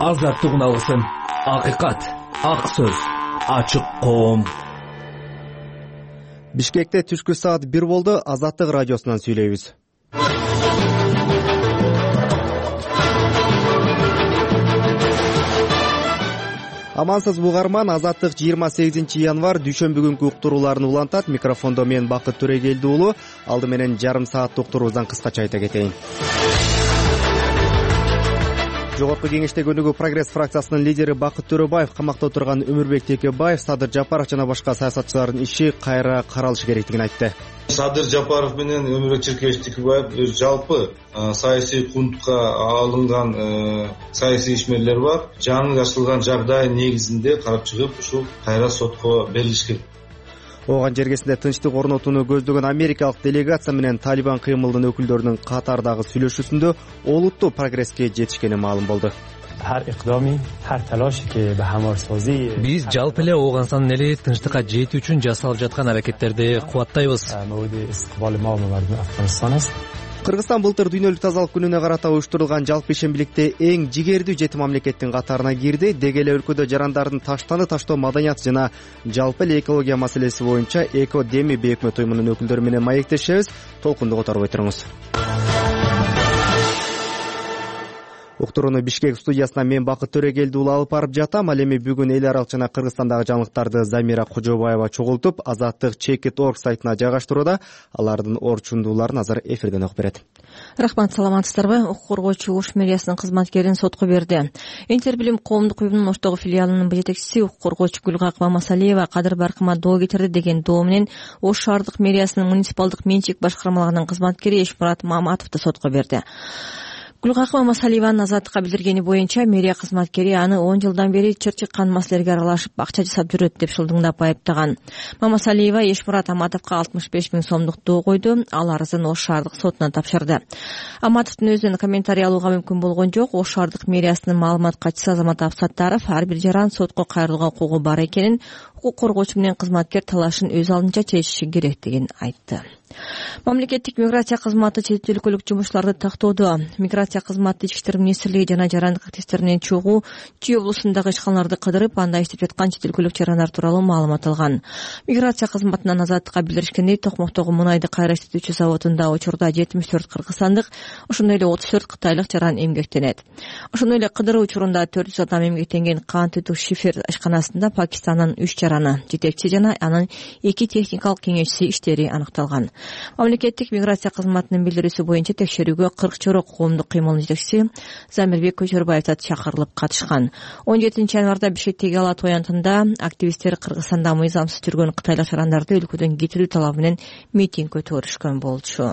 азаттык уналсын. Акыйкат, ак сөз, ачык коом. Бишкекте түшкү саат 1 болду. Азаттык радиосунан сүйлөйбүз. Амансыз угарман, Азаттык 28 январь дүйшөмбү күнкү уктурууларын улантат. Микрофондо мен Бакыт Төрегелди уулу. Алды менен жарым саат уктуруубуздан кыскача айта кетейин. Жогорку кеңештеги өнүгүү прогресс фракциясынын лидери Бакыт Төрөбаев, камакта отурган Өмүрбек Текебаев, Садыр Жапаров жана башка саясатчылардын иши кайра каралышы керектигин айтты. Садыр Жапаров менен Өмүрбек Текебаев жалпы саясий кунтка алынган саясий ишмерлер бар. Жаңы ачылган жагдай негизинде карап чыгып, ушул кайра сотко берилиш керек. Оған жергесинде тынчтык орнотууну көздөгөн америкалык делегация менен Талибан кыймылынын өкүлдөрүнүн катардагы сүйлөшүүсүндө олуттуу прогресске жетишкени маалым болду. Биз жалпы эле Ооганстандын эли тынчтыкка жетүү үчүн жасалып жаткан аракеттерди кубаттайбыз. Кыргызстан былтыр дүйнөлүк тазалык күнүнө карата уюштурулган жалпы ишембиликте эң жигердүү жетим мамлекеттин катарына кирди. Деги эле өлкөдө жарандардын таштаны таштоо маданияты жана жалпы эле экология маселеси боюнча Эко Деми бейөкмөт уюмунун өкүлдөрү менен маектешебиз. Толкунду которбой туруңуз. Уктурууну Бишкек студиясына мен Бакыт Төрегелди уулу алып барып жатам. Ал эми бүгүн эл аралык жана Кыргызстандагы жаңылыктарды Замира Кожобаева чогултуп, Азаттык Check.org сайтына жайгаштырууда. Алардын орчундууларын азыр эфирден окуп берет. Рахмат, саламатсыздарбы? Укук коргоочу УШ мэриясынын кызматкерин сотко берди. Интербилим коомдук уюмунун Оштогу филиалынын жетекчиси укук коргоочу Гүлгакова Масалиева кадыр баркыма доо кетирди деген доо менен Ош шаардык мэриясынын муниципалдык менчик башкармалыгынын кызматкери Эшмурат Маматовду сотко берди. Гүлгакова Масалиеванын Азаттыкка билдиргени боюнча, мэрия кызматкери аны 10 жылдан бери чыр-чыккан маселелерге аралашып, акча жасап жүрөт деп шылдыңдап айыптаган. Мамасалиева Эшмурат Аматовго 65 000 сомдук доо койду. Ал арызын Ош шаардык сотуна тапшырды. Аматовдун өзүнөн комментарий алууга мүмкүн болгон жок. Ош шаардык мэриясынын маалымат катчысы Азамат Абсаттаров ар бир жаран сотко кайрылууга укугу бар экенин, укук коргоочу менен кызматкер талашын өз алдынча чечиши керектигин айтты. Мамлекеттик миграция кызматы чет өлкөлүк жумушчуларды тактоодо. Миграция кызматы Ички иштер министрлиги жана жарандык активисттеринен чогуу Чүй облусундагы ишканаларды кыдырып, анда иштеп жаткан чет өлкөлүк жарандар тууралуу маалымат алган. Миграция кызматынан Азаттыкка билдиришкендей, Токмоктогу мунайды кайра иштетүүчү заводунда учурда 74 кыргызстандык, ошондой эле 34 кытайлык жаран эмгектенет. Ошондой эле кыдыруу учурунда 400 адам эмгектенген Кантыту Шифер ишканасында Пакистандын 3 жараны, жетекчи жана анын 2 техникалык кеңешчиси иштери аныкталган. Мамлекеттик миграция кызматынын билдирүүсү боюнча текшерүүгө 40 чорок коомдук кыймылдын жетекчиси Замирбек Көчөрбаев да чакырылып катышкан. 17 январда Бишкектеги ала тоянтында активисттер Кыргызстанда мыйзамсыз жүргөн кытайлык жарандарды өлкөдөн кетирүү талабы менен митинг өткөрүшкөн болчу.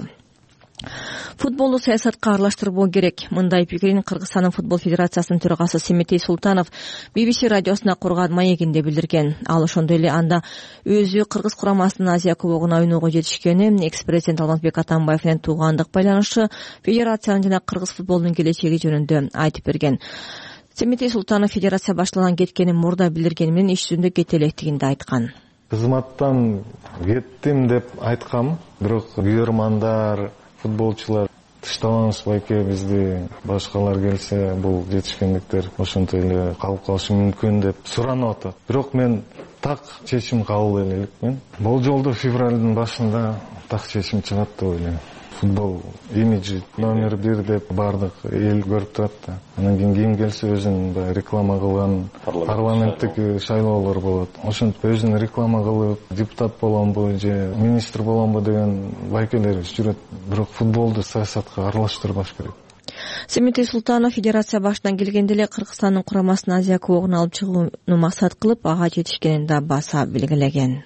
Футболду саясатка аралаштырбоо керек. Мындай пикирин Кыргызстандын футбол федерациясынын төрагасы Семетей Султанов BBC радиосуна курган маегинде билдирген. Ал ошондой эле анда өзү Кыргыз курамасынын Азия кубогуна ойноого жетишкени, экс-президент Алмазбек Атамбаев менен туугандык байланышы, федерациянын жана кыргыз футболунун келечеги жөнүндө айтып берген. Семетей Султанов федерация башталган кеткенин мурда билдиргени менен иш жүзүндө кете электигин да айткан. Кызматтан кеттим деп айткам, бирок күйөрмандар, футболчулар тыштабаңыз байке, бизди башкалар келсе бул жетишкендиктер ошентип эле калып калышы мүмкүн деп суранып атат. Бирок мен так чечим кабыл элеликмин. Бул жолду февралдын башында так чечим чыгат деп ойлойм. Футбол имиджи номер 1 деп бардык эл көрүп турат да. Анан кийин келсе өзүн реклама кылган парламенттик шайлоолор болот. Ошентип өзүн реклама кылып, депутат боломбу же министр боломбу деген байкелер жүрөт. Бирок футболду саясатка аралаштырбаш керек. Семетей Султанов федерация башынан келгенде эле Кыргызстандын курамасын Азия кубогуна алып чыгууну максат кылып, ага жетишкенин да баса белгилеген.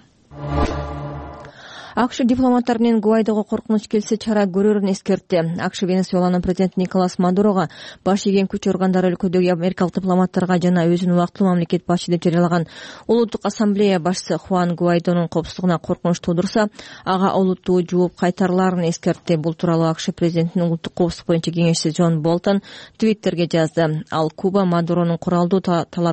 АКШ дипломаттар менен Гуайдого коркунуч келсе чара көрөрүн эскертти. АКШ Венесуэланын президенти Николас Мадурого баш ийген күч органдары өлкөдөгү америкалык дипломаттарга жана өзүн убактылуу мамлекет башчы деп жарыялаган Улуттук ассамблея башчысы Хуан Гуайдонун коопсуздугуна коркунуч туудурса, ага олуттуу жооп кайтарыларын эскертти. Бул тууралуу АКШ президентинин улуттук коопсуздук боюнча кеңешчиси Джон Болтон Твиттерге жазды. Ал Куба Мадуронун куралдуу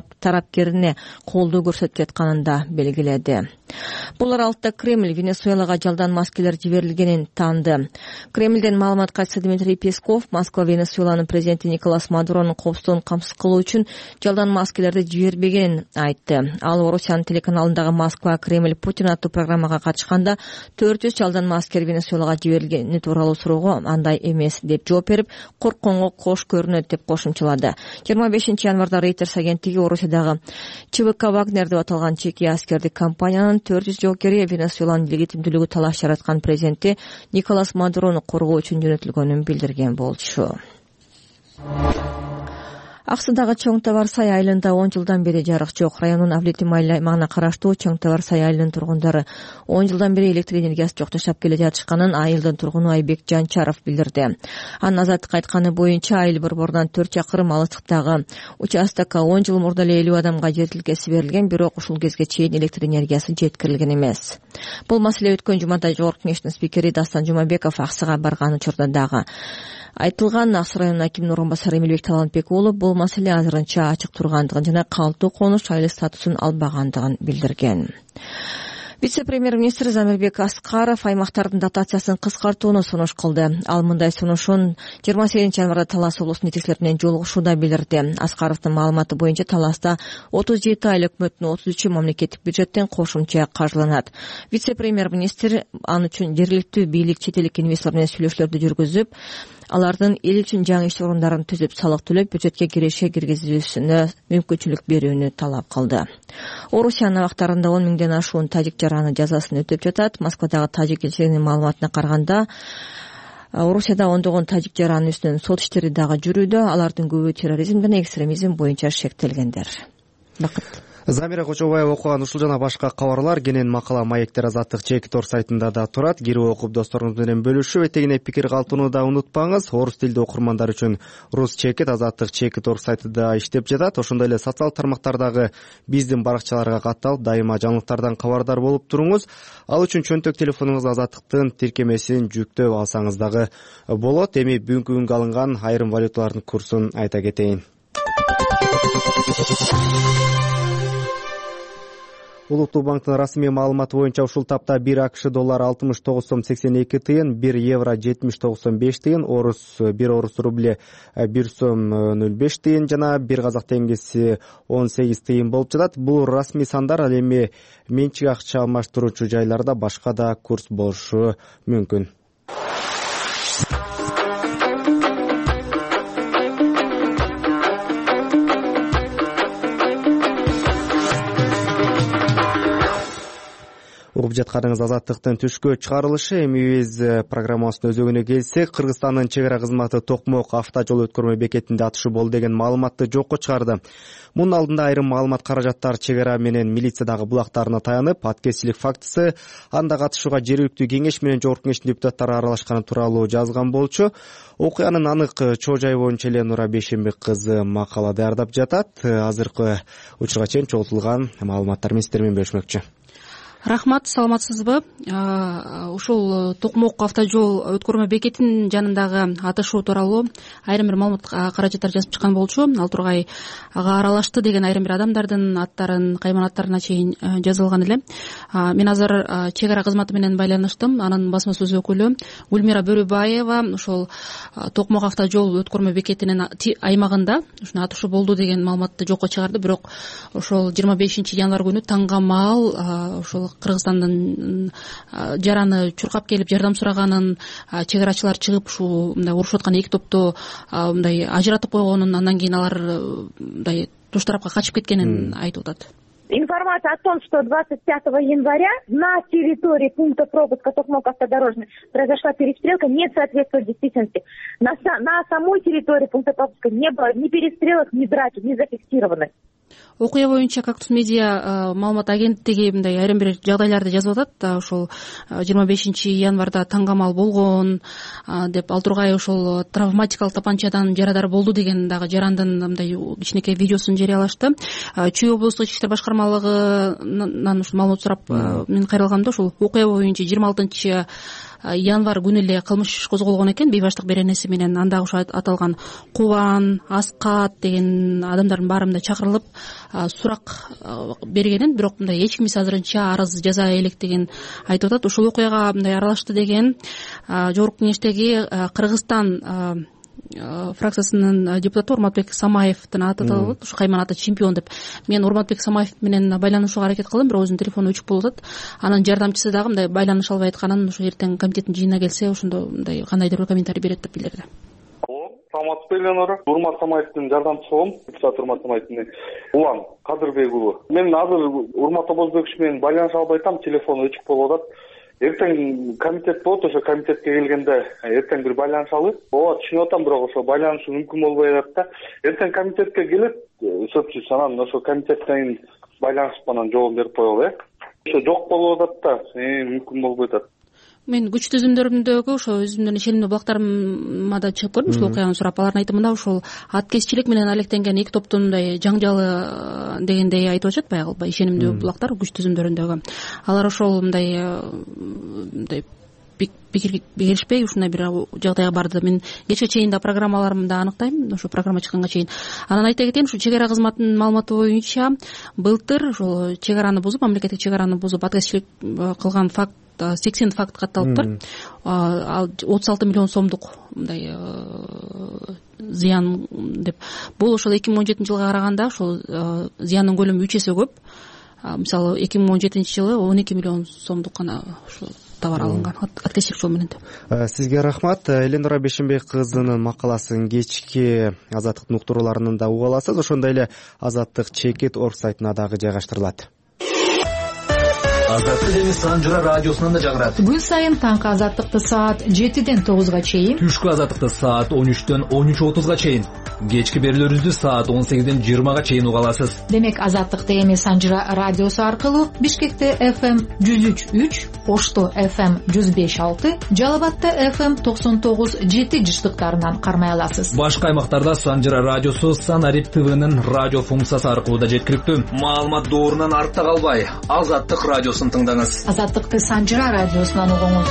тарапкерине колдоо көрсөтүп жатканын да белгиледи. Бул аралыкта Кремль Венесуэлага Венесуэлага жалдан маскелер жиберилгенин таанды. Кремлден маалымат катчысы Дмитрий Песков Москва Венесуэланын президенти Николас Мадуронун коопсуздугун камсыз кылуу үчүн жалдан маскелерди жибербегенин айтты. Ал Орусиянын телеканалындагы Москва Кремль Путин аттуу программага катышканда 400 жалдан маскер Венесуэлага жиберилгени тууралуу суроого андай эмес деп жооп берип, коркконго кош көрүнөт деп кошумчалады. 25 январда Reuters агенттиги Орусиядагы ЧВК Вагнер деп аталган чеки аскердик компаниянын 400 жоокери Венесуэланын легитимдүүлүгү талаш жараткан президенти Николас Мадурону коргоо үчүн жөнөтүлгөнүн билдирген болчу. Аксудагы Чоң Табар Сай айылында 10 жылдан бери жарык жок. Райондун Авлетим аймагына караштуу Чоң Табар Сай айылынын тургундары 10 жылдан бери электр энергиясы жок жашап келе жатышканын айылдын тургуну Айбек Жанчаров билдирди. Анын азаттыкка айтканы боюнча айыл борборунан 4 чакырым алыстыктагы участокко 10 жыл мурда эле 50 адамга жер тилкеси берилген, бирок ушул кезге чейин электр энергиясы жеткирилген эмес. Бул маселе өткөн жумада Жогорку Кеңештин спикери Дастан Жумабеков Аксыга барган учурда дагы айтылган. Аксы районунун акиминин орун басары Эмилбек Талантбек уулу бул маселе азырынча ачык тургандыгын жана калктуу конуш айыл статусун албагандыгын билдирген. Вице-премьер-министр Замирбек Аскаров аймактардын дотациясын кыскартууну сунуш кылды. Ал мындай сунушун 28 январда Талас облусунун жетекчилери менен жолугушууда билдирди. Аскаровдун маалыматы боюнча Таласта 37 ай өкмөттүн 33 мамлекеттик бюджеттен кошумча каржыланат. Вице-премьер-министр ал үчүн жергиликтүү бийлик чет элдик инвесторлор менен сүйлөшүүлөрдү жүргүзүп, алардын эл үчүн жаңы иш орундарын түзүп, салык төлөп, бюджетке киреше киргизүүсүнө мүмкүнчүлүк берүүнү талап кылды. Орусиянын абактарында 10 миңден ашуун тажик жараны жазасын өтөп жатат. Москвадагы тажик элчилигинин маалыматына караганда, Орусияда ондогон тажик жаранын үстүнөн сот иштери дагы жүрүүдө. Алардын көбү терроризм жана экстремизм боюнча шектелгендер. Бакыт. Замира Кочобаева окуган ушул жана башка кабарлар кенен макала Маектер Азаттык Чекитор сайтында да турат. Кирип окуп досторуңуз менен бөлүшүп, этегине пикир калтырууну да унутпаңыз. Орус тилдүү окурмандар үчүн Рус Чекит Азаттык Чекитор сайтында иштеп жатат. Ошондой эле социал тармактардагы биздин баракчаларга катталып, дайыма жаңылыктардан кабардар болуп туруңуз. Ал үчүн чөнтөк телефонуңузга Азаттыктын тиркемесин жүктөп алсаңыз дагы болот. Эми бүгүнкү күнгө алынган айрым валюталардын курсун айта кетейин. Улуттук банктын расмий маалыматы боюнча ушул тапта 1 АКШ доллары 69,82 тыйын, 1 евро 70,95 тыйын, 1 орус рубли 1,05 тыйын жана 1 казак теңгеси 18 тыйын болуп жатат. Бул расмий сандар, ал эми менчик акча алмаштыруучу жайларда башка да курс болушу мүмкүн. Угуп жатканыңыз Азаттыктын түшкө чыгарылышы. Эми биз программабыздын өзөгүнө келсек, Кыргызстандын чек ара кызматы Токмок автожол өткөрмө бекетинде атышы болду деген маалыматты жокко чыгарды. Мунун алдында айрым маалымат каражаттар чек ара менен милициядагы булактарына таянып, аткезчилик фактысы, анда катышууга жергиликтүү кеңеш менен Жогорку Кеңештин депутаттары аралашканы тууралуу жазган болчу. Окуянын анык чоо жайы боюнча эле Нура Бейшенбек кызы макала даярдап жатат. Азыркы учурга чейин чогултулган маалыматтар менен сиздер менен бөлүшмөкчү. Рахмат, саламатсызбы? Ушул Токмок автожол өткөрмө бекетинин жанындагы атышуу тууралуу айрым бир маалымат каражаттар жазып чыккан болчу. Ал тургай ага аралашты деген айрым бир адамдардын аттарын, кайманаттарына чейин жазылган эле. Мен азыр чек ара кызматы менен байланыштым. Анын басма сөз өкүлү Гүлмира Бөрүбаева ушул Токмок автожол өткөрмө бекетинин аймагында ушуна атышуу болду деген маалыматты жокко чыгарды. Бирок ошол 25 январь күнү таңга маал ошол Кыргызстандын жараны чуркап келип жардам сураганын, чек арачылар чыгып ушул мындай урушуп аткан эки топту мындай ажыратып койгонун, андан кийин алар мындай туш тарапка качып кеткенин айтып атат. Информация о том, что 25 января на территории пункта пропуска Токмок автодорожный произошла перестрелка, не соответствует действительности. На самой территории пункта пропуска не было ни перестрелок, ни драки, не зафиксированы. Окуя боюнча Кактус медиа маалымат агенттиги мындай айрым бир жагдайларды жазып атат. Ошол 25 январда таңгамал болгон деп, ал тургай ошол травматикалык тапанчадан жарадар болду деген дагы жарандын мындай кичинекей видеосун жарыялашты. Чүй облустук ички иштер башкармалыгынан ушул маалымат сурап мен кайрылгамда ошол окуя боюнча 26 январь күнү эле кылмыш иш козголгон экен бейбаштык беренеси менен. Анда ошо аталган Кубан, Аскат деген адамдардын баары мындай чакырылып сурак бергенин, бирок мындай эч ким азырынча арыз жаза элек деген айтып атат. Ушул окуяга мындай аралашты деген жогорку кеңештеги Кыргызстан фракциясынын депутаты Урматбек Самаевдин аты аталат. Ушу Кайман ата чемпион деп. Мен Урматбек Самаев менен байланышууга аракет кылдым, бирок өзүнүн телефону өчүк болуп атат. Анын жардамчысы дагы мындай байланыша албай атканын, ушу эртең комитеттин жыйынына келсе ошондо мындай кандайдыр бир комментарий берет деп билдирди. Саламатсызбы, Элеонора. Урмат Самаевдин жардамчысымын, депутат Урмат Самаевдин улан Кадырбек уулу. Мен азыр Урмат Обозбекович менен байланыша албай атам, телефону өчүк болуп атат. Эртең комитет болот, ошо комитетке келгенде эртең бир байланышалы. Ооба, түшүнүп атам, бирок ошо байланышуу мүмкүн болбой атат да. Эртең комитетке келет, сөзчүс, анан ошо комитеттен байланышып анан жооп берип коелу, Ошо жок болуп атат да, мүмкүн болбой атат. Мен күч түзүмдөрүмдөгү ошо өзүмдүн ишенимдүү булактарыма да чыгып көрдүм, ушул окуяны сурап. Алардын айтымында ушул аткезчилик менен алектенген эки топтун мындай жаңжалы дегендей айтып атышат, баягы ишенимдүү булактар күч түзүмдөрүндөгү. Алар ошол мындай пикирге келишпей ушундай бир жагдайга барды. Мен кечке чейин да программаларымда аныктайм, ошо программа чыкканга чейин. Анан айта кетейин, ушу чек ара кызматынын маалыматы боюнча былтыр ошол чек араны бузуп, мамлекеттик чек араны бузуп аткезчилик кылган факт 80 факт катталыптыр. 36 миллион сомдук мындай зыян деп. Бул ошол 2017 жылга караганда ошол зыяндын көлөмү 3 эсе көп. Мисалы 2017 жылы 12 миллион сомдук гана ошол товар алынган аткезчилик жол менен. Сизге рахмат. Эленора Бейшенбек кызынын макаласын кечки Азаттыктын уктурууларында угуп аласыз. Ошондой эле Азаттык чекит орг сайтына дагы жайгаштырылат. Азаттык эми Санжыра радиосунан да жаңырат. Күн сайын таңкы Азаттыкты саат 7ден 9га чейин, түшкү Азаттыкты саат 13дөн 13:30га чейин, кечки берүүлөрүбүздү саат 18ден 20га чейин уга аласыз. Демек Азаттыкты эми Санжыра радиосу аркылуу Бишкекте FM 103.3, Ошто FM 105.6, Жалал Абадта FM 99.7 жыштыктарынан кармай аласыз. Башка аймактарда Санжыра радиосу Санарип ТВнын радио функциясы аркылуу да жеткиликтүү. Маалымат доорунан артта калбай, Азаттык радиосун тыңдаңыз. Азаттыкты Санжыра радиосунан угуңуз.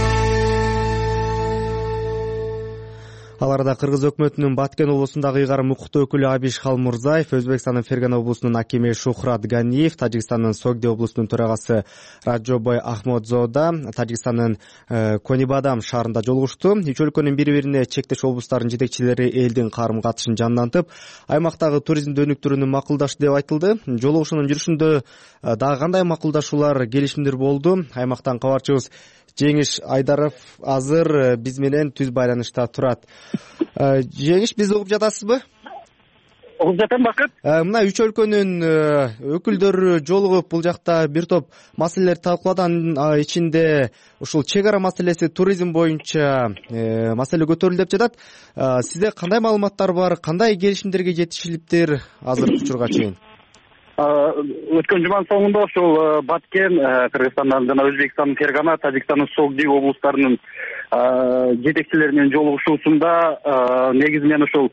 Аларда Кыргыз өкмөтүнүн Баткен облусундагы ыйгарым укуктуу өкүлү Абиш Халмурзаев, Өзбекстандын Фергана облусунун акими Шухрат Ганиев, Тажикстандын Согди облусунун төрагасы Раджобой Ахмодзода, Тажикстандын Конибадам шаарында жолугушту. Үч өлкөнүн бири-бирине чектеш облустарынын жетекчилери элдин карым-катышын жандантып, аймактагы туризмди өнүктүрүүнү макулдашты деп айтылды. Жолугушуунун жүрүшүндө дагы кандай макулдашуулар, келишимдер болду? Аймактан кабарчыбыз Жеңиш Айдаров азыр биз менен түз байланышта турат. Жеңиш, бизди угуп жатасызбы? Угуп жатам, Бакыт. Мына үч өлкөнүн өкүлдөрү жолугуп бул жакта бир топ маселелерди талкуулаган, ичинде ушул чек ара маселеси, туризм боюнча маселе көтөрүлдү деп жатат. Сизде кандай маалыматтар бар, кандай келишимдерге жетишилиптир азыркы учурга чейин? Өткөн жуманын соңунда ошол Баткен, Кыргызстандын жана Өзбекстандын Фергана, Тажикстандын Согди облустарынын жетекчилери менен жолугушуусунда негизинен ошол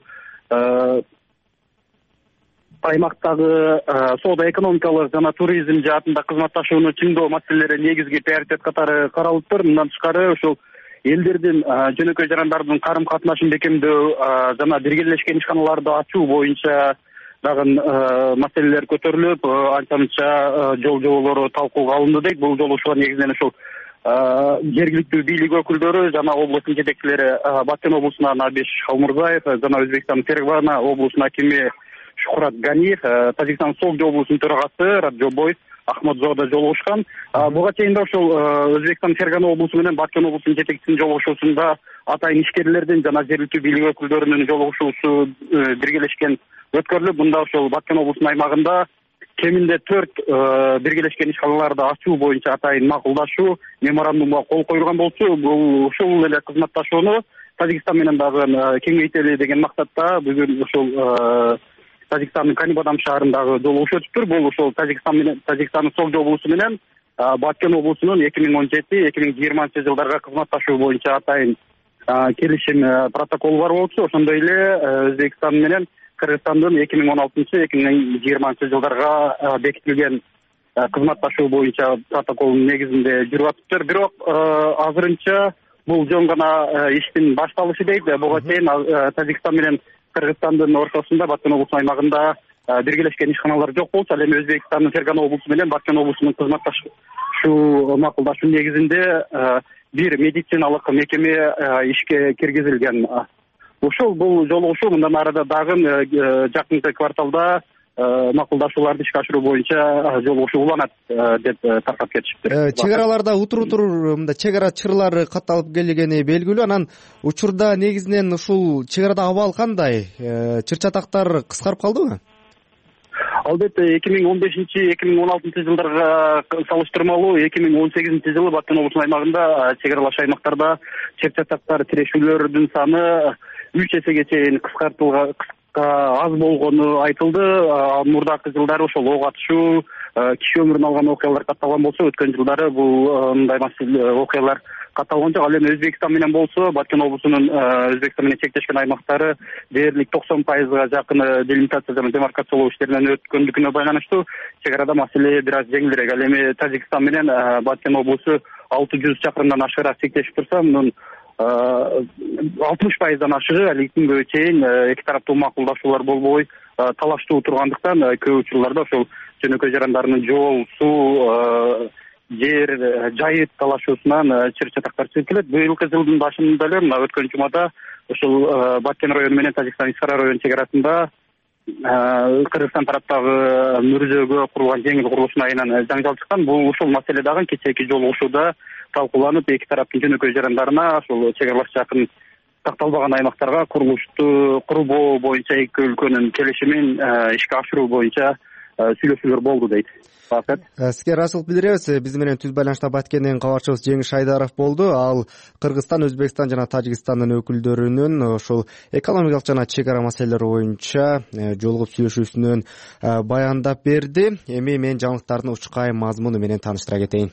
аймактагы соода-экономикалык жана туризм жаатында кызматташууну чыңдоо маселелери негизги приоритет катары каралыптыр. Мындан тышкары ошол элдердин жөнөкөй жарандардын карым-катнашын бекемдөө жана биргелешкен ишканаларды ачуу боюнча дагы маселелер көтөрүлүп, анча-мынча жол жоболору талкууга алынды дейт. Бул жолугушууга негизинен ошол жергиликтүү бийлик өкүлдөрү жана облустун жетекчилери Баткен облусунан Абиш Халмурзаев жана Өзбекстандын Фергана облусунун акими Шухрат Ганиев, Тажикстандын Согди облусунун төрагасы Раджобой Ахмодзода жолугушкан. Буга чейин да ошол Өзбекстандын Фергана облусу менен Баткен облусунун жетекчисинин жолугушуусунда атайын ишкерлердин жана жергиликтүү бийлик өкүлдөрүнүн жолугушуусу биргелешкен өткөрүлүп, мында ошол Баткен облусунун аймагында кеминде 4 биргелешкен ишканаларды ачуу боюнча атайын макулдашуу меморандумга кол коюлган болчу. Бул ушул эле кызматташууну Тажикстан менен дагы кеңейтели деген максатта бүгүн ошол Тажикстандын Конибадам шаарындагы жолугушуу өтүптүр. Бул ошол Тажикстандын Согди облусу менен Баткен облусунун 2017-2020 жылдарга кызматташуу боюнча атайын келишим протоколу бар болчу. Ошондой эле Өзбекстан менен Кыргызстандын 2016-2020 жылдарга бекитилген кызматташуу боюнча протоколдун негизинде жүрүп атыптыр. Бирок азырынча бул жөн гана иштин башталышы дейт. Буга чейин Тажикстан менен Кыргызстандын ортосунда Баткен облусунун аймагында биргелешкен ишканалар жок болчу. Ал эми Өзбекстандын Фергана облусу менен Баткен облусунун кызматташуу макулдашуу негизинде бир медициналык мекеме ишке киргизилген. Бул жолугушуу мындан ары дагы жакынкы кварталда макулдашууларды ишке ашыруу боюнча жолугушуу уланат деп таркап кетишиптир. Чек араларда утур мындай чек ара чырлары катталып келгени белгилүү. Анан учурда негизинен ушул чек арада абал кандай? Чыр чатактар кыскарып калдыбы? Албетте 2015-2016 жылдарга салыштырмалуу 2018 жылы Баткен облусунун аймагында чек аралаш аймактарда чыр чатактар тирешүүлөрдүн саны 3 эсеге чейин аз болгону айтылды. Мурдакы жылдары ошол ок атышуу, киши өмүрүн алган окуялар катталган болсо, өткөн жылдары бул мындай окуялар катталган жок. Ал эми Өзбекстан менен болсо, Баткен облусунун Өзбекстан менен чектешкен аймактары дээрлик 90%га жакын делимитация жана демаркациялоо иштеринен өткөндүкүнө байланыштуу чек арада маселе бир аз жеңилирээк. Ал эми Тажикстан менен Баткен облусу 600 чакырымдан ашыгыраак чектешип турса, мунун 60%дан ашыгы али күнгө чейин эки тараптуу макулдашуулар болбой талаштуу тургандыктан көп учурларда ошол жөнөкөй жарандарынын жол, суу, жер, жайыт талашуусунан чыр чатактар чыгып келет. Быйылкы жылдын башында эле мына өткөн жумада ошол Баткен району менен Тажикстан Искара району чек арасында Кыргызстан тараптагы мүрзөгө курулган жеңил курулуш айынан жаңжал чыккан. Бул ушул маселе дагы кечээки жолугушууда талкууланып, эки тараптын жөнөкөй жарандарына ошол чек аралаш жакын такталбаган аймактарга курулушту курбоо боюнча эки өлкөнүн келишимин ишке ашыруу боюнча сүйлөшүүлөр болду дейт. Сизге ыраазычылык билдиребиз. Биз менен түз байланышта Баткенден кабарчыбыз Жеңиш Айдаров болду. Ал Кыргызстан, Өзбекстан жана Тажикстандын өкүлдөрүнүн ошол экономикалык жана чек ара маселелери боюнча жолугуп сүйлөшүүсүнөн баяндап берди. Эми мен жаңылыктардын учкай мазмуну менен тааныштыра кетейин.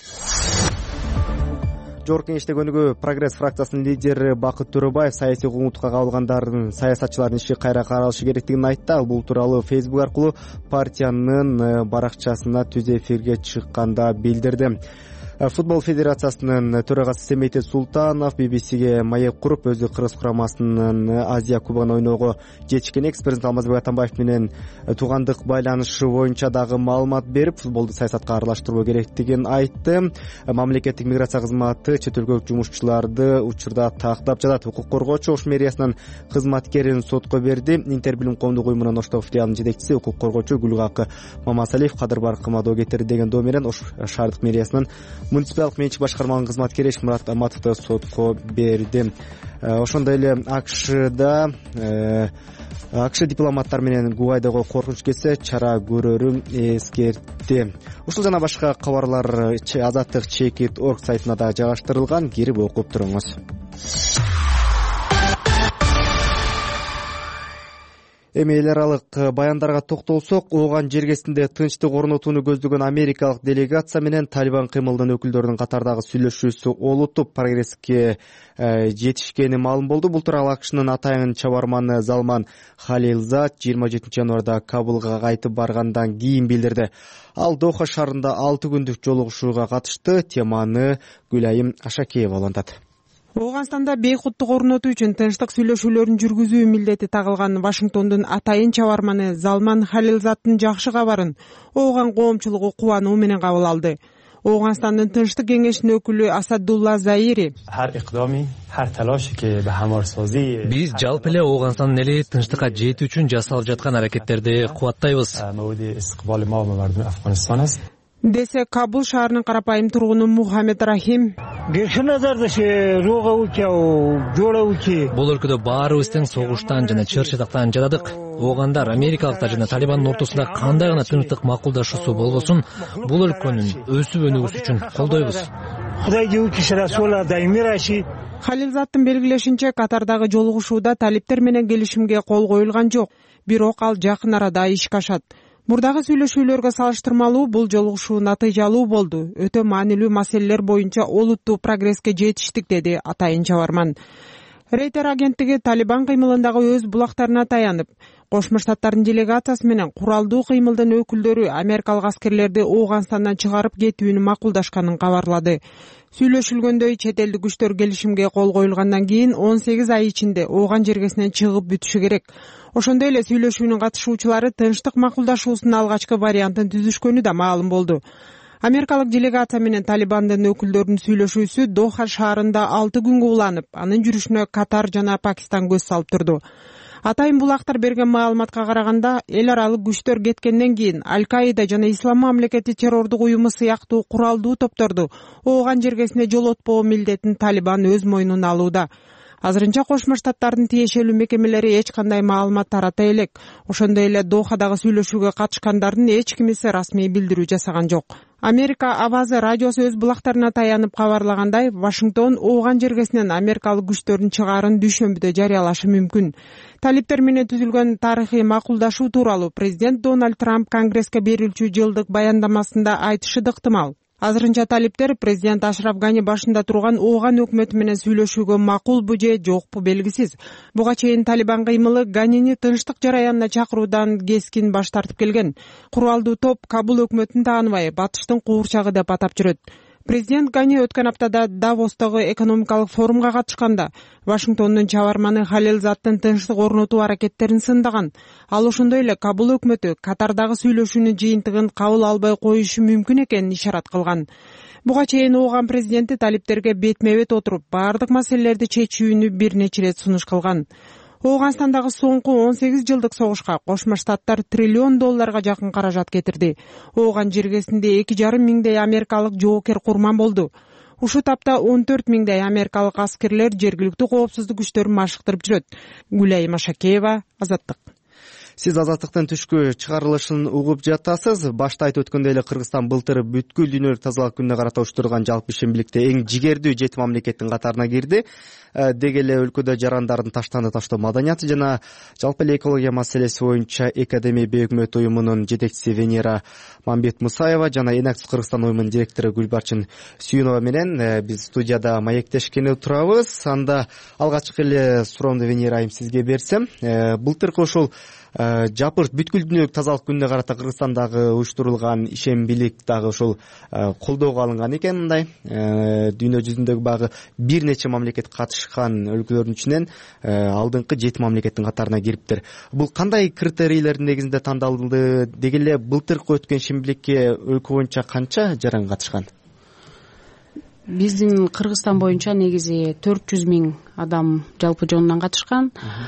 Жогорку Кеңеште көнүгүү Прогресс фракциясынын лидери Бакыт Төрөбаев саясий куугунтукка кабылгандардын саясатчылардын иши кайра каралышы керектигин айтты. Ал бул тууралуу Facebook аркылуу партиянын баракчасына түз эфирге чыкканда билдирди. Футбол федерациясынын төрагасы Семейте Султанов BBC'ге маек куруп, өзү Кыргыз курамасынын Азия кубогун ойноого жетишкен экс-президент Алмазбек Атамбаев менен туугандык байланышы боюнча дагы маалымат берип, футболду саясатка аралаштырбоо керектигин айтты. Мамлекеттик миграция кызматы чет өлкөлүк жумушчуларды учурда тактап жатат. Укук коргоочу Ош мэриянын кызматкерин сотко берди. Интербилим коомдук уюмунун Оштогу филиалынын жетекчиси укук коргоочу Гүлгак Мамасалиев кадыр баркыма доо кетирди деген доо менен Ош шаардык мэриясынын муниципалдык менчик башкарманын кызматкери Эшмурат Аматовду сотко берди. Ошондой эле АКШ дипломаттар менен Гуайдого коркунуч келсе чара көрөрүн эскертти. Ушул жана башка кабарлар Азаттык Чекит.org сайтына да жайгаштырылган. Кирип окуп туруңуз. Эми эл аралык баяндарга токтолсок, ооган жергесинде тынчтык орнотууну көздөгөн америкалык делегация менен Талибан кыймылдын өкүлдөрүнүн катардагы сүйлөшүүсү олуттуп прогресске жетишкени маалым болду. Бул тууралуу АКШнын атайын чабарманы Залман Халилзад 27 январда Кабулга кайтып баргандан кийин билдирди. Ал Доха шаарында 6 күндүк жолугушууга катышты. Теманы Гүлайым Ашакеева улантат. Ооганстанда бейкуттук орнотуу үчүн тынчтык сүйлөшүүлөрүн жүргүзүү милдети тагылган Вашингтондун атайын чабарманы Залман Халилзаддын жакшы кабарын ооган коомчулугу кубануу менен кабыл алды. Ооганстандын тынчтык кеңешинин өкүлү Асадулла Заири биз жалпы эле Ооганстандын эли тынчтыкка жетүү үчүн жасалып жаткан аракеттерди кубаттайбыз десе Кабул шаарынын карапайым тургуну Мухаммед Рахим. Бул өлкөдө баарыбыз тең согуштан жана чыр чатактан жатадык. Оогандар, америкалыктар жана Талибандын ортосунда кандай гана тынчтык макулдашуусу болбосун, бул өлкөнүн өсүп өнүгүшү үчүн колдойбуз. Халилзаддын белгилешинче, Катардагы жолугушууда талиптер менен келишимге кол коюлган жок, бирок ал жакын арада ишке ашат. Мурдагы сүйлөшүүлөргө салыштырмалуу бул жолугушуу натыйжалуу болду. Өтө маанилүү маселелер боюнча олуттуу прогресске жетиштик, деди атайын чабарман. Рейтер агенттиги Талибан кыймылындагы өз булактарына таянып, Кошмо Штаттардын делегациясы менен куралдуу кыймылдын өкүлдөрү америкалык аскерлерди Ооганстандан чыгарып кетүүнү макулдашканын кабарлады. Сүйлөшүлгөндөй, чет элдик күчтөр келишимге кол коюлгандан кийин 18 ай ичинде Ооган жергесинен чыгып бүтүшү керек. Ошондой эле сүйлөшүүнүн катышуучулары тынчтык макулдашуусунун алгачкы вариантын түзүшкөнү да маалым болду. Америкалык делегация менен Талибандын өкүлдөрүнүн сүйлөшүүсү Доха шаарында 6 күнгө уланып, анын жүрүшүнө Катар жана Пакистан көз салып турду. Атайын булактар берген маалыматка караганда, эл аралык күчтөр кеткенден кийин Аль-Каида жана Ислам мамлекети террордук уюму сыяктуу куралдуу топторду Ооган жергесине жолотпоо милдетин Талибан өз мойнуна алууда. Азырынча Кошмо Штаттардын тиешелүү мекемелери эч кандай маалымат тарата элек. Ошондой эле Дохадагы сүйлөшүүгө катышкандардын эч кимиси расмий билдирүү жасаган жок. Америка Авазы радиосу өз булактарына таянып кабарлагандай, Вашингтон Ооган жергесинен америкалык күчтөрдүн чыгаарын дүйшөмбүдө жарыялашы мүмкүн. Талиптер менен түзүлгөн тарыхый макулдашуу тууралуу президент Дональд Трамп Конгресске берилчү жылдык баяндамасында айтышы да ыктымал. Азырынча талиптер президент Ашраф Гани башында турган Ооган өкмөтү менен сүйлөшүүгө макулбу же жокпу белгисиз. Буга чейин Талибан кыймылы Ганини тынчтык жараянына чакыруудан кескин баш тартып келген. Куралдуу топ Кабул өкмөтүн тааныбай, батыштын куурчагы деп атап жүрөт. Президент Гани өткөн аптада Давостогу экономикалык форумга катышканда Вашингтондун чабарманы Халилзаттын тынчтык орнотуу аракеттерин сындаган. Ал ошондой эле Кабул өкмөтү Катардагы сүйлөшүүнүн жыйынтыгын кабыл албай коюшу мүмкүн экенин ишарат кылган. Буга чейин Ооган президенти талиптерге бетме-бет отуруп, баардык маселелерди чечүүнү бир нече ирет сунуш кылган. Ооганстандагы соңку 18 жылдык согушка Кошмо Штаттар $1 триллион жакын каражат кетирди. Ооган жергесинде 2,5 миңдей америкалык жоокер курман болду. Ушул тапта 14 миңдей америкалык аскерлер жергиликтүү коопсуздук күчтөрүн машыктырып жүрөт. Гүлай Машакеева, Азаттык. Сиз Азаттыктын түшкү чыгарылышын угуп жатасыз. Башта айтып өткөндөй эле Кыргызстан былтыр бүткүл дүйнөлүк тазалык күнүнө карата уюштурулган жалпы ишембиликте эң жигердүү 7 мамлекеттин катарына кирди. Деги эле өлкөдө жарандардын таштанды таштоо маданияты жана жалпы эле экология маселеси боюнча Экадемия Бейөкмөт уюмунун жетекчиси Венера Мамбет Мусаева жана Эң акчыл Кыргызстан уюмунун директору Гүлбарчын Сүйүнова менен биз студияда маектешкени турабыз. Анда алгачкы эле суроомду Венера айым сизге берсем, былтыркы ушул жапырт бүткүл дүйнөлүк тазалык күнүнө карата Кыргызстандагы уюштурулган ишембилик дагы ушул колдоого алынган экен. Мындай дүйнө жүзүндөгү багы бир нече мамлекет катышкан өлкөлөрдүн ичинен алдыңкы 7 мамлекеттин катарына кириптир. Бул кандай критерийлердин негизинде тандалды? Деги эле былтыркы өткөн ишембиликке өлкө боюнча канча жаран катышкан? Биздин Кыргызстан боюнча негизи 400 миң адам жалпы жонунан катышкан.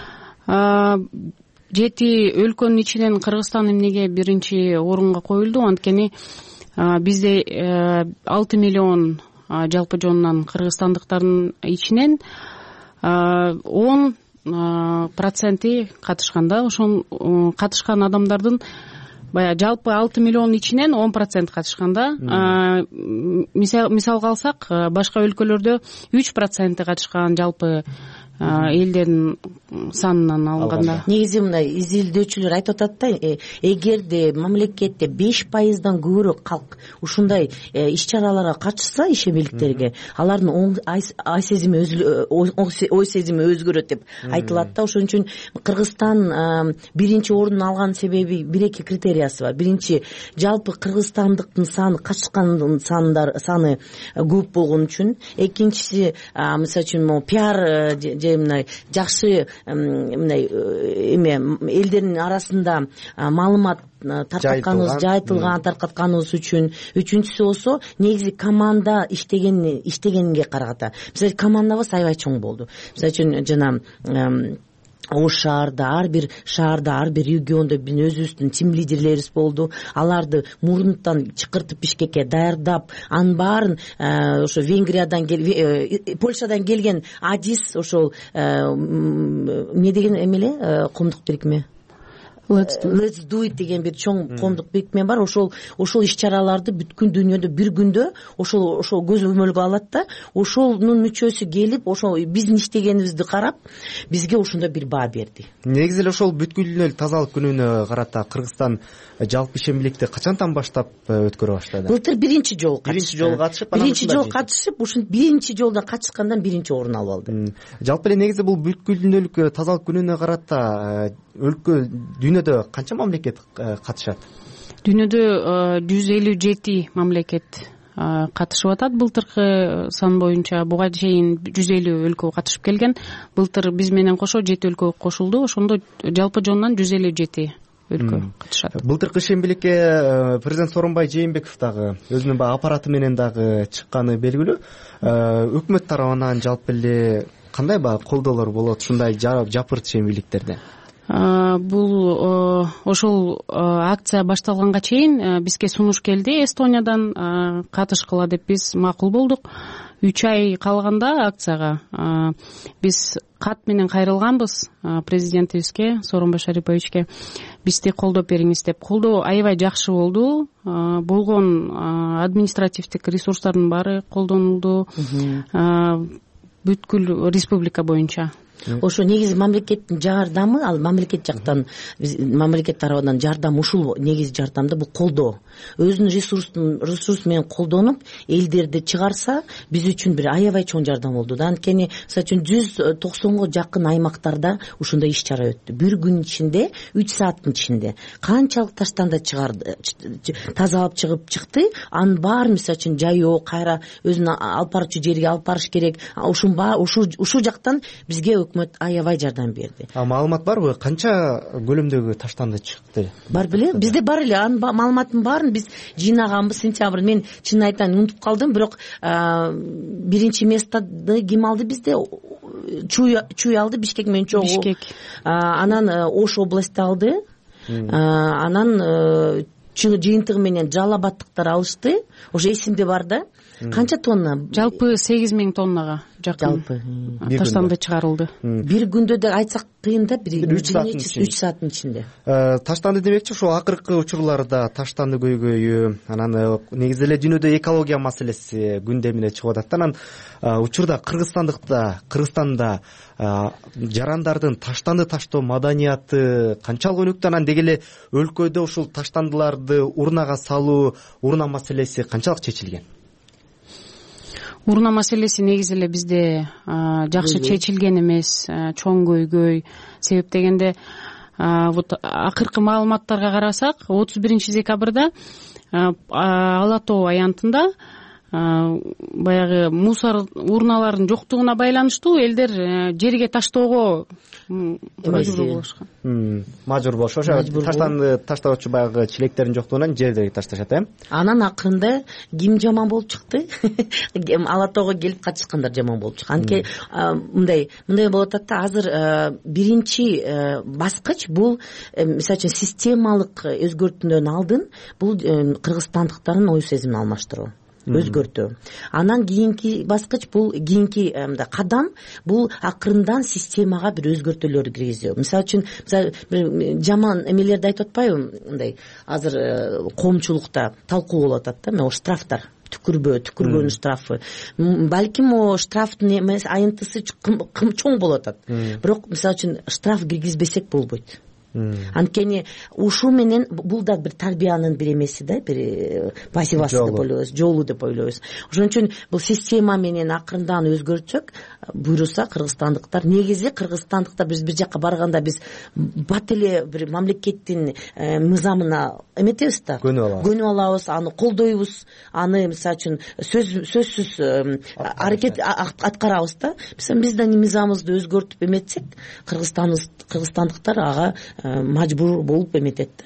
7 өлкөнүн ичинен Кыргызстан эмнеге биринчи орунга коюлду? Анткени бизде 6 миллион жалпы жонунан кыргызстандыктардын ичинен 10% катышканда, ошон катышкан адамдардын баягы жалпы 6 миллион ичинен 10% катышканда, мисалга алсак, башка өлкөлөрдө 3% катышкан жалпы элдердин санынан алганда. Негизи мындай изилдөөчүлөр айтып атат да, эгерде мамлекетте 5%дан көбүрөөк калк ушундай иш-чараларга катышса, ишембиликтерге, алардын ой сезими өзгөрөт деп айтылат да. Ошон үчүн Кыргызстан биринчи орун алган себеби бир-эки критериясы бар. Биринчи, жалпы кыргызстандыктын саны, катышкандын саны көп болгон үчүн. Экинчиси, мисалы үчүн пиар мындай жакшы мындай элдердин арасында маалымат таркатканыбыз үчүн. Үчүнчүсү болсо, негизи команда иштегенге караганда. Мисалы, командабыз аябай чоң болду. Мисалы үчүн жана Ош шаарда, ар бир региондо биздин өзүбүздүн тим лидерлерибиз болду. Аларды мурунтан чакыртып Бишкекке даярдап, анын баарын ошо Венгриядан, Польшадан келген Адис, ошол эмне деген эмеле, коомдук бирикме, Let's do it деген бир чоң коомдук бирикме бар. Ошол иш чараларды бүткүл дүйнөдө бир күндө ошол көзөмөлгө алат да, ошонун мүчөсү келип, ошол биздин иштегенибизди карап, бизге ошондой бир баа берди. Негизи эле ошол бүткүл дүйнөлүк тазалык күнүнө карата Кыргызстан жалпы ишембиликти качантан баштап өткөрө баштады? Былтыр биринчи жолу катышып, ушул биринчи жолдон катышкандан биринчи орун алып алды. Жалпы эле негизи бул бүткүл дүйнөлүк тазалык күнүнө карата дүйнөдө канча мамлекет катышат? Дүйнөдө 157 мамлекет катышып атат. Былтыркы сан боюнча буга чейин 150 өлкө катышып келген. Былтыр биз менен кошо 7 өлкө кошулду. Ошондо жалпы жонунан 157 өлкө катышат. Былтыркы ишембиликке президент Сооронбай Жээнбеков дагы өзүнүн аппараты менен дагы чыкканы белгилүү. Өкмөт тарабынан жалпы эле кандай колдоолор болот ушундай жапырт ишембиликтерде? Бул ошол акция башталганга чейин бизге сунуш келди Эстониядан, катышкыла деп биз макул болдук. 3 ай калганда акцияга биз кат менен кайрылганбыз президентибизге, Сооронбай Шариповичке. Бизди колдоп бериңиз деп. Колдоо аябай жакшы болду. Болгон административдик ресурстардын баары колдонулду бүткүл республика боюнча. Ошо негизи мамлекеттин жардамы, ал мамлекет жактан, мамлекет тарабынан жардам, ушул негизи жардамда бул колдоо. Өзүнүн ресурс менен колдонуп, элдерди чыгарса, биз үчүн бир аябай чоң жардам болду. Анткени, мисалы үчүн 190го жакын аймактарда ушундай иш чара өттү. Бир күн ичинде, 3 сааттын ичинде канчалык таштанды чыгарды, тазалап чыгып чыкты. Анын баары мисалы үчүн жайоо, кайра өзүнүн алып барчу жерге алып барыш керек. Ушул жактан бизге өкмөт аябай жардам берди. Маалымат барбы? Канча көлөмдөгү таштанды чыкты? Бар беле? Бизде бар эле. Анын маалыматын баарын биз жыйнаганбыз сентябрь. Мен чын айтайын унутуп калдым, бирок биринчи местоды ким алды бизде? Чуй алды, Бишкек менен чогуу. Бишкек. Анан Ош областы алды. Анан жыйынтыгы менен Жалал Абадтыктар алышты. Ошо эсимде бар да. Канча тонна? Жалпы 8000 тоннага жакын таштанды чыгарылды. Бир күндө да айтсак кыйын да, 3 сааттын ичинде. Таштанды демекчи, ошо акыркы учурларда таштанды көйгөйү, анан негизи эле дүйнөдө экология маселеси күндөмүнө чыгып атат. Анан учурда Кыргызстанда жарандардын таштанды таштоо маданияты канчалык өнүктү? Анан деги эле өлкөдө ушул таштандыларды урнага салуу, урна маселеси канчалык чечилген? Урна маселеси негизи эле бизде жакшы чечилген эмес, чоң көйгөй. Себеп дегенде, вот акыркы маалыматтарга карасак, 31 декабрда Ала тоо аянтында баягы мусор урналарынын жоктугуна байланыштуу элдер жерге таштоого мажбур болушкан. Мажбур болуш. Ошо таштанды таштоочу баягы чилектердин жоктугунан жерге ташташат, Анан акырында ким жаман болуп чыкты? Ала тоого келип катышкандар жаман болуп чыкты. Анткени мындай болуп атат да, азыр биринчи баскыч бул, мисалы үчүн системалык өзгөртүүдөн алдын бул кыргызстандыктардын ой сезимин алмаштыруу, өзгөртүү. Анан кийинки баскыч бул, кийинки кадам бул акырындан системага бир өзгөртүүлөр киргизүү. Мисалы үчүн жаман эмелерди айтып атпайбы? Мындай азыр коомчулукта талкуу болуп атат да, штрафтар. Түкүргөн штрафы. Балким штрафтын эмес айынтысы чоң болуп атат. Бирок мисалы үчүн штраф киргизбесек болбойт. Анткени ушул менен бул да бир тарбиянын бир эмеси да, бир пассивасы деп ойлойбуз, жолу деп ойлойбуз. Ошон үчүн бул система менен акырындан өзгөртсөк, буйруса кыргызстандыктар, негизи кыргызстандыктар биз бир жакка барганда биз бат эле бир мамлекеттин мыйзамына эметебиз да, көнүп алабыз, аны колдойбуз, аны мисалы үчүн сөзсүз аракет аткарабыз да. Биз да мыйзамыбызды өзгөртүп эметсек, кыргызстандыктар ага мажбур болуп эметет,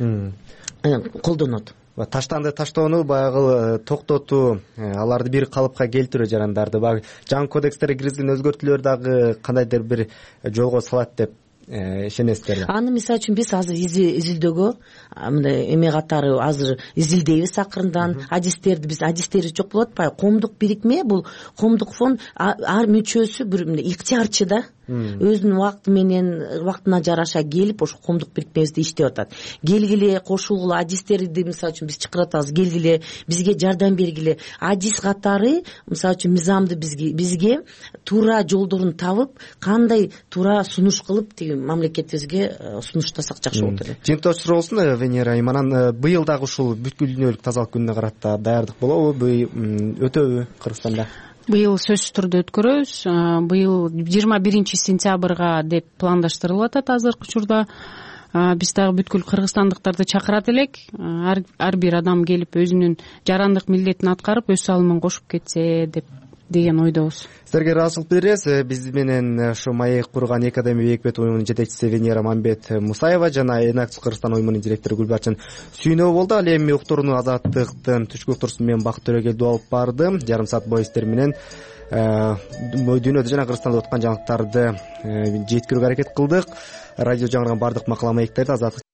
колдонот. Таштанды таштоону баягы токтотуу, аларды бир калыпка келтирүү жарандарды баягы жаңы кодекстерге киргизген өзгөртүүлөр дагы кандайдыр бир жолго салат деп ишенесиздерби? Аны мисалы үчүн биз азыр изилдөөгө мындай эме катары азыр изилдейбиз акырындан. Адистери жок болуп атпайбы? Коомдук бирикме, бул коомдук фонд ар мүчөсү бир ыктыярчы да. өзүнүн убакыты менен убактына жараша келип ошо коомдук бирикмебизде иштеп атат. Келгиле, кошулгула, адистерди мисалы үчүн биз чакырып атабыз, келгиле, бизге жардам бергиле. Адис катары мисалы үчүн мыйзамды бизге туура жолдорун табып, кандай туура сунуш кылып тиги мамлекетибизге сунуштасак жакшы болот эле. Жыйынтыктоочу суроо болсун Венера Айым, анан быйыл дагы ушул бүткүл дүйнөлүк тазалык күнүнө карата даярдык болобу, өтөбү Кыргызстанда? Быйыл сөзсүз түрдө өткөрөбүз. Быйыл 21 сентябрга деп пландаштырылып атат азыркы учурда. Биз дагы бүткүл кыргызстандыктарды чакырат элек. Ар бир адам келип өзүнүн жарандык милдетин аткарып, өз салымын кошуп кетсе деген ойдобуз. Силерге ыраазычылык билдиребиз. Биз менен ушу маек курган Эки Адами Бейикбет уюмунун жетекчиси Венера Мамбет Мусаева жана Энакчыл Кыргызстан уюмунун директору Гүлбарчын Сүйнөө болду. Ал эми уктурууну Азаттыктын түшкү уктуруусу менен Бакыт Төрөгелдүү алып барды. Жарым саат бою сиздер менен дүйнөдө жана Кыргызстанда өткөн жаңылыктарды жеткирүүгө аракет кылдык. Радио жаңырган бардык макала маектерди Азаттык